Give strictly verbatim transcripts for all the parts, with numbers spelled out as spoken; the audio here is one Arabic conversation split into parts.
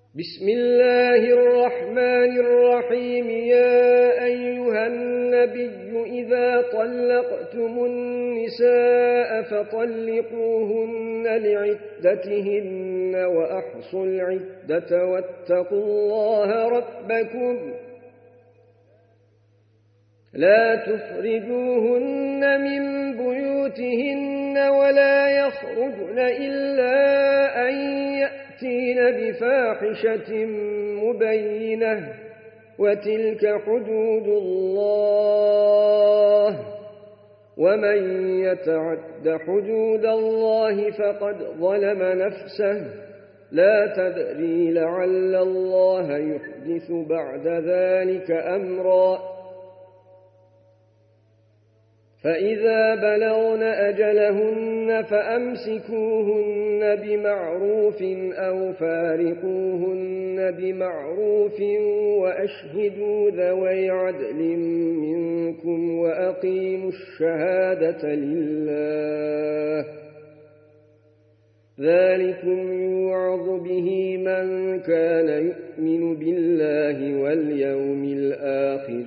بسم الله الرحمن الرحيم. يا أيها النبي إذا طلقتم النساء فطلقوهن لعدتهن وأحصوا العدة واتقوا الله ربكم لا تخرجوهن من بيوتهن ولا يخرجن إلا أن يأتين بفاحشة مبينة وتلك حدود الله ومن يتعد حدود الله فقد ظلم نفسه لا تدري لعل الله يحدث بعد ذلك أمرا. فإذا بلغن أجلهن فأمسكوهن بمعروف أو فارقوهن بمعروف وأشهدوا ذوي عدل منكم وأقيموا الشهادة لله ذلكم يوعظ به من كان يؤمن بالله واليوم الآخر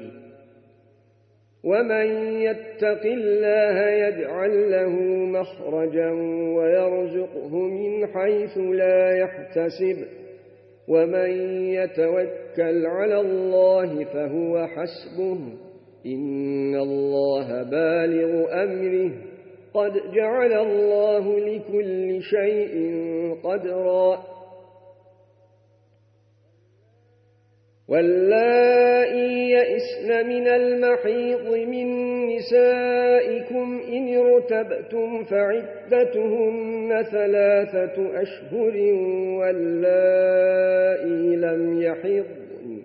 ومن يتق الله يجعل له مخرجا ويرزقه من حيث لا يحتسب ومن يتوكل على الله فهو حسبه إن الله بالغ أمره قد جعل الله لكل شيء قدرا. واللائي يئسن من المحيض من نسائكم إن ارتبتم فعدتهن ثلاثة أشهر واللائي لم يحضن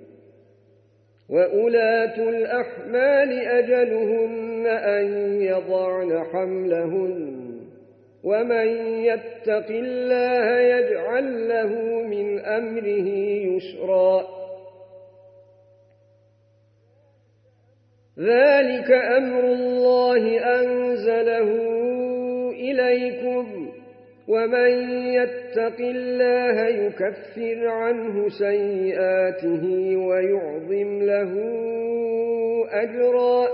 وأولاة الأحمال أجلهن أن يضعن حملهن ومن يتق الله يجعل له من أمره يسرا. ذلك أمر الله أنزله إليكم ومن يتق الله يكفر عنه سيئاته ويعظم له أجرا.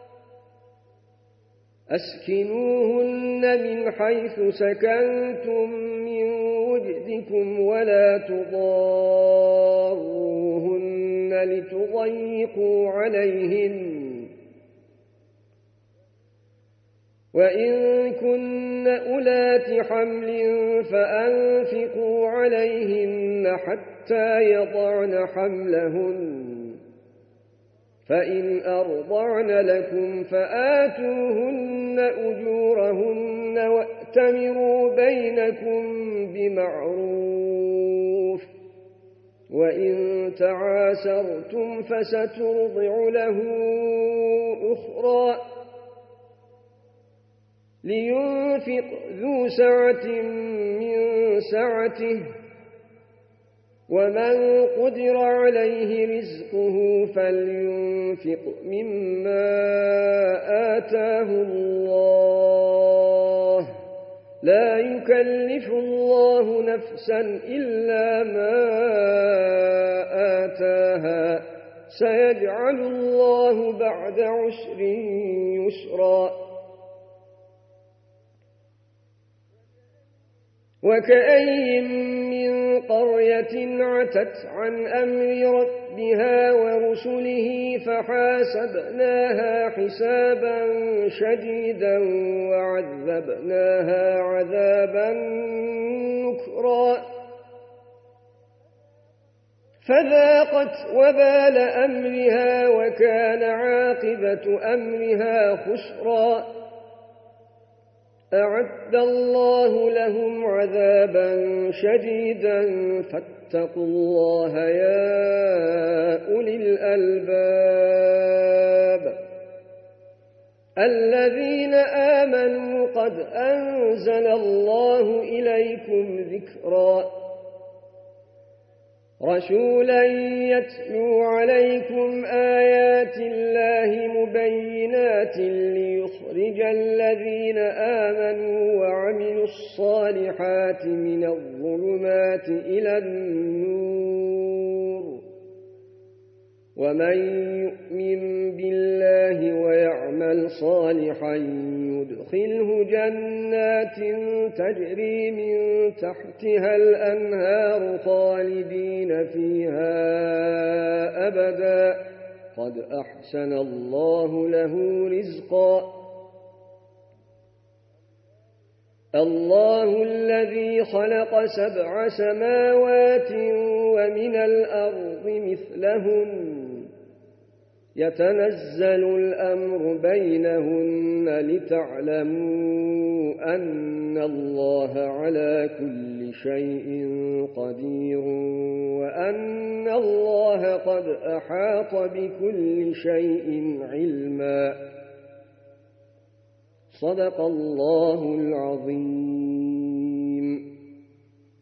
أسكنوهن من حيث سكنتم من وجدكم ولا تضاروهن لتضيقوا عليهن وإن كن أولات حمل فأنفقوا عليهن حتى يضعن حملهن فإن أرضعن لكم فآتوهن أجورهن وأتمروا بينكم بمعروف وإن تعاسرتم فسترضع له أخرى. لينفق ذو سعة من سعته ومن قدر عليه رزقه فلينفق مما آتاه الله لا يكلف الله نفسا إلا ما آتاها سيجعل الله بعد عسر يسرا. وكأين من قرية عتت عن أمر ربها ورسله فحاسبناها حسابا شديدا وعذبناها عذابا نكرا فذاقت وبال أمرها وكان عاقبة أمرها خسرا. أعد الله لهم عذابا شديدا فاتقوا الله يا أولي الألباب الذين آمنوا قد أنزل الله إليكم ذكرا رسولا يتلو عليكم آيات الله مبينات ليخرج الذين آمنوا وعملوا الصالحات من الظلمات إلى النور ومن يؤمن بالله ويعمل صالحا يدخله جنات تجري من تحتها الأنهار خالدين فيها أبدا قد أحسن الله له رزقا الله الذي خلق سبع سماوات ومن الأرض مثلهن يتنزل الأمر بينهن لتعلموا أن الله على كل شيء قدير وأن الله قد أحاط بكل شيء علما صدق الله العظيم.